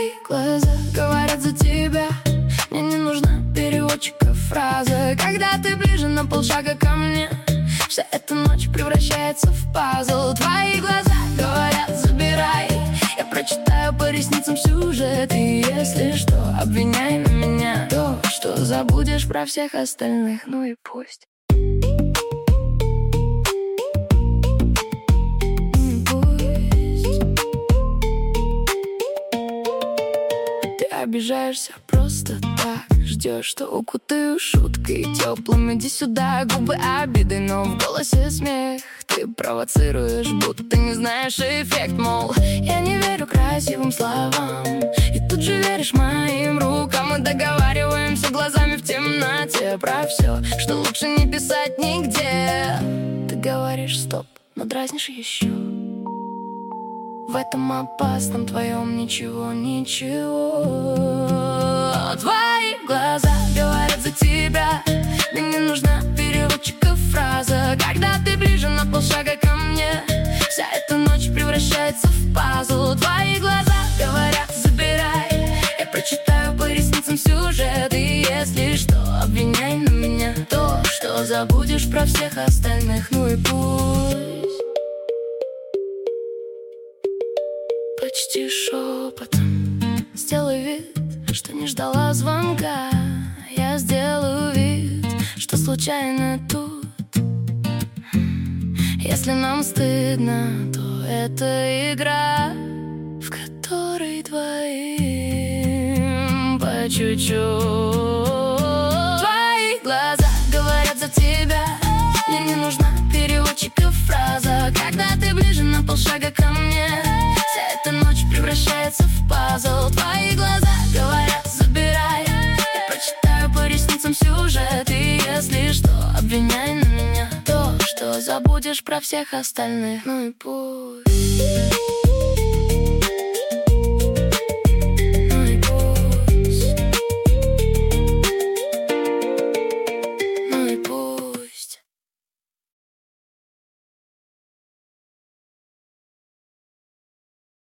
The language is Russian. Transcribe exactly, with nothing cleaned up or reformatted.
Твои глаза говорят за тебя. Мне не нужна переводчика фраза. Когда ты ближе на полшага ко мне, вся эта ночь превращается в пазл. Твои глаза говорят забирай. Я прочитаю по ресницам сюжет. И если что, обвиняй на меня то, что забудешь про всех остальных. Ну и пусть. Обижаешься просто так, ждешь, что укутаю шуткой теплым. Иди сюда, губы обиды, но в голосе смех. Ты провоцируешь, будто не знаешь эффект. Мол, я не верю красивым словам, и тут же веришь моим рукам. Мы договариваемся глазами в темноте про все, что лучше не писать нигде. Ты говоришь стоп, но дразнишь еще. В этом опасном твоем ничего, ничего. Твои глаза говорят за тебя. Мне не нужна переводчика фраза. Когда ты ближе на полшага ко мне, вся эта ночь превращается в пазл. Твои глаза говорят забирай. Я прочитаю по ресницам сюжет. И если что, обвиняй на меня то, что забудешь про всех остальных. Ну и пусть. Почти шепотом сделай вид, что не ждала звонка. Я сделаю вид, что случайно тут. Если нам стыдно, то это игра, в которой двоим по чуть-чуть. Твои глаза говорят за тебя. Мне не нужна переводчика фраза. Когда ты ближе на полшага ко мне, вся эта ночь превращается в пазл. Твои глаза говорят забирай. Я прочитаю по ресницам сюжет. И если что, обвиняй на меня то, что забудешь про всех остальных. Ну и пусть.